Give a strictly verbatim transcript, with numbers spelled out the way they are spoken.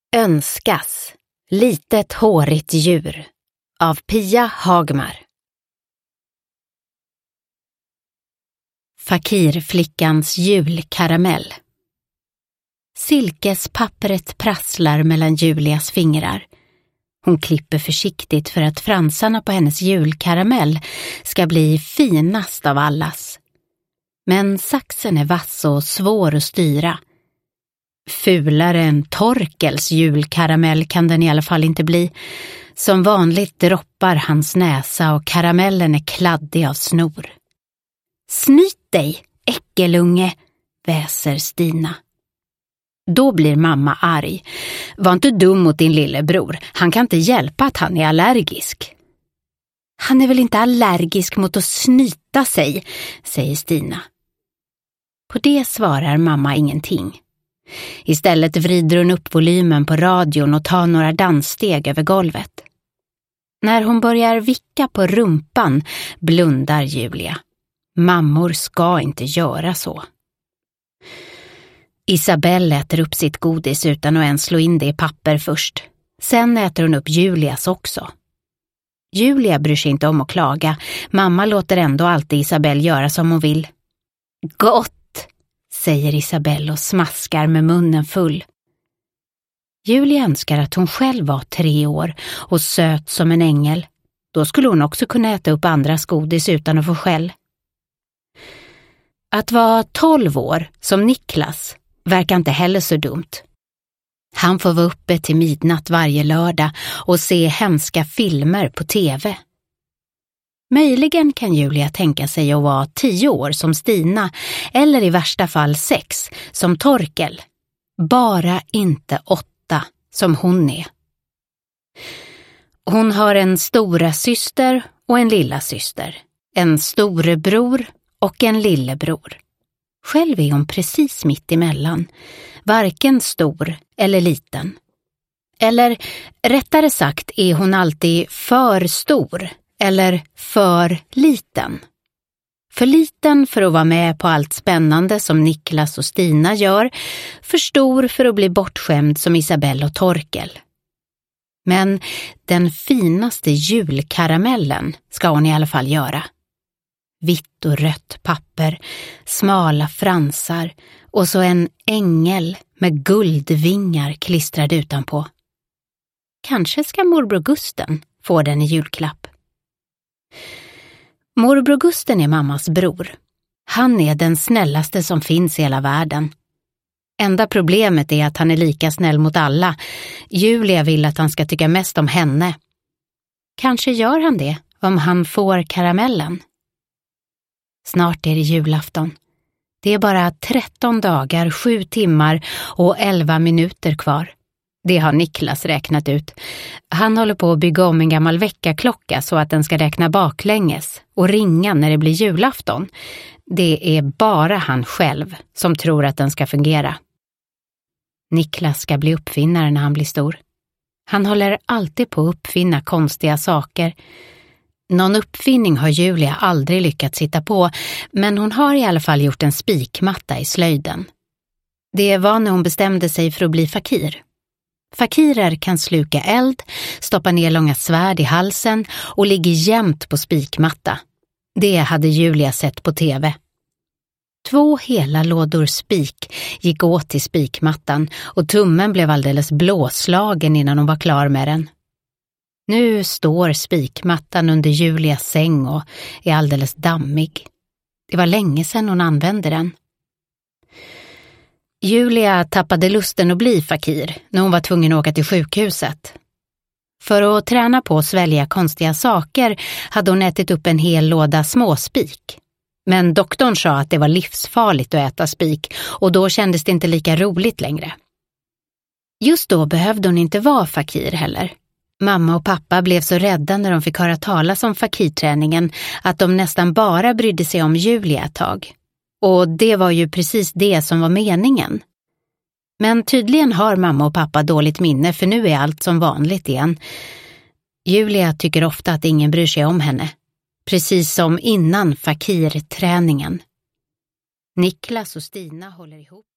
Önskas, litet hårigt djur av Pia Hagmar. Fakirflickans julkaramell. Silkespappret prasslar mellan Julias fingrar. Hon klipper försiktigt för att fransarna på hennes julkaramell ska bli finast av allas. Men saxen är vass och svår att styra. Fulare än Torkels julkaramell kan den i alla fall inte bli. Som vanligt droppar hans näsa och karamellen är kladdig av snor. Snyt dig, äckelunge, väser Stina. Då blir mamma arg. Var inte dum mot din lillebror. Han kan inte hjälpa att han är allergisk. Han är väl inte allergisk mot att snyta sig, säger Stina. På det svarar mamma ingenting. Istället vrider hon upp volymen på radion och tar några danssteg över golvet. När hon börjar vicka på rumpan blundar Julia. Mammor ska inte göra så. Isabelle äter upp sitt godis utan att ens slå in det i papper först. Sen äter hon upp Julias också. Julia bryr sig inte om att klaga. Mamma låter ändå alltid Isabelle göra som hon vill. Gott, säger Isabelle och smaskar med munnen full. Julia önskar att hon själv var tre år och söt som en ängel. Då skulle hon också kunna äta upp andras godis utan att få skäll. Att vara tolv år, som Niklas, verkar inte heller så dumt. Han får vara uppe till midnatt varje lördag och se hemska filmer på tv. Möjligen kan Julia tänka sig att vara tio år som Stina eller i värsta fall sex som Torkel. Bara inte åtta som hon är. Hon har en stora syster och en lilla syster, en storebror och en lillebror. Själv är hon precis mitt emellan, varken stor eller liten. Eller rättare sagt är hon alltid för stor eller för liten. För liten för att vara med på allt spännande som Niklas och Stina gör, för stor för att bli bortskämd som Isabelle och Torkel. Men den finaste julkaramellen ska hon i alla fall göra. Vitt och rött papper, smala fransar och så en ängel med guldvingar klistrad utanpå. Kanske ska morbror Gusten få den i julklapp. Morbror Gusten är mammas bror. Han är den snällaste som finns i hela världen. Enda problemet är att han är lika snäll mot alla. Julia vill att han ska tycka mest om henne. Kanske gör han det om han får karamellen. Snart är det julafton. Det är bara tretton dagar, sju timmar och elva minuter kvar. Det har Niklas räknat ut. Han håller på att bygga om en gammal väckarklocka så att den ska räkna baklänges och ringa när det blir julafton. Det är bara han själv som tror att den ska fungera. Niklas ska bli uppfinnare när han blir stor. Han håller alltid på att uppfinna konstiga saker. Någon uppfinning har Julia aldrig lyckats hitta på, men hon har i alla fall gjort en spikmatta i slöjden. Det var när hon bestämde sig för att bli fakir. Fakirer kan sluka eld, stoppa ner långa svärd i halsen och ligger jämt på spikmatta. Det hade Julia sett på tv. Två hela lådor spik gick åt till spikmattan och tummen blev alldeles blåslagen innan hon var klar med den. Nu står spikmattan under Julias säng och är alldeles dammig. Det var länge sedan hon använde den. Julia tappade lusten att bli fakir när hon var tvungen att åka till sjukhuset. För att träna på att svälja konstiga saker hade hon ätit upp en hel låda småspik. Men doktorn sa att det var livsfarligt att äta spik och då kändes det inte lika roligt längre. Just då behövde hon inte vara fakir heller. Mamma och pappa blev så rädda när de fick höra talas om fakirträningen att de nästan bara brydde sig om Julia ett tag. Och det var ju precis det som var meningen. Men tydligen har mamma och pappa dåligt minne för nu är allt som vanligt igen. Julia tycker ofta att ingen bryr sig om henne. Precis som innan fakirträningen. Niklas och Stina håller ihop.